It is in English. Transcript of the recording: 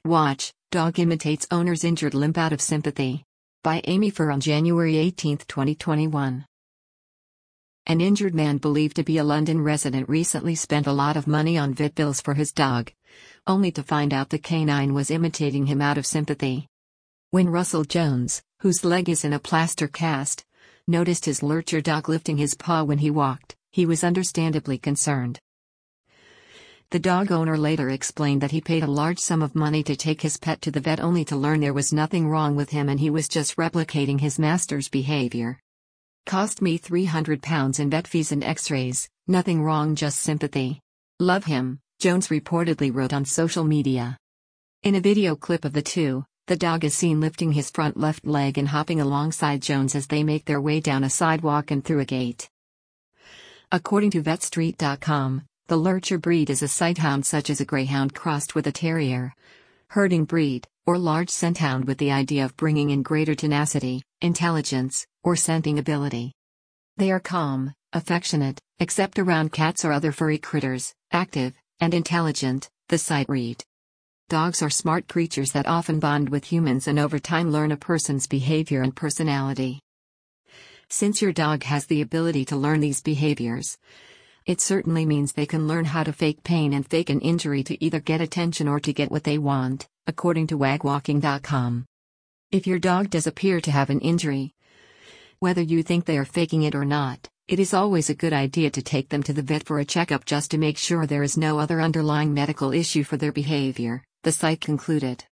Watch, Dog Imitates Owner's Injured Limp Out of Sympathy. By Amy Furr on January 18, 2021. An injured man believed to be a London resident recently spent a lot of money on vet bills for his dog, only to find out the canine was imitating him out of sympathy. When Russell Jones, whose leg is in a plaster cast, noticed his lurcher dog lifting his paw when he walked, he was understandably concerned. The dog owner later explained that he paid a large sum of money to take his pet to the vet only to learn there was nothing wrong with him and he was just replicating his master's behavior. Cost me £300 in vet fees and x-rays, nothing wrong, just sympathy. Love him, Jones reportedly wrote on social media. In a video clip of the two, the dog is seen lifting his front left leg and hopping alongside Jones as they make their way down a sidewalk and through a gate. According to VetStreet.com, the lurcher breed is a sighthound such as a greyhound crossed with a terrier, herding breed, or large scenthound with the idea of bringing in greater tenacity, intelligence, or scenting ability. They are calm, affectionate, except around cats or other furry critters, active, and intelligent, the site read. Dogs are smart creatures that often bond with humans and over time learn a person's behavior and personality. Since your dog has the ability to learn these behaviors, it certainly means they can learn how to fake pain and fake an injury to either get attention or to get what they want, according to wagwalking.com. If your dog does appear to have an injury, whether you think they are faking it or not, it is always a good idea to take them to the vet for a checkup just to make sure there is no other underlying medical issue for their behavior, the site concluded.